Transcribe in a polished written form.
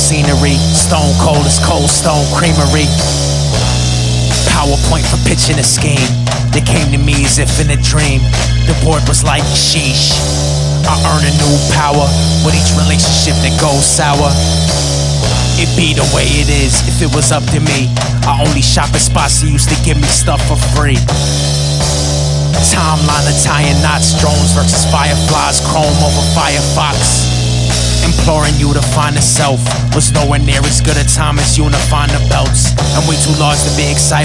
scenery. Stone Cold is Cold Stone Creamery. PowerPoint for pitching a scheme. They came to me as if in a dream. The board was like, sheesh. I earn a new power with each relationship that goes sour. It be the way it is if it was up to me. I only shop at spots that used to give me stuff for free. Timeline of tying knots, drones versus fireflies, chrome over Firefox. Imploring you to find a self was nowhere near as good a time as unifying the belts. I'm way too large to be excited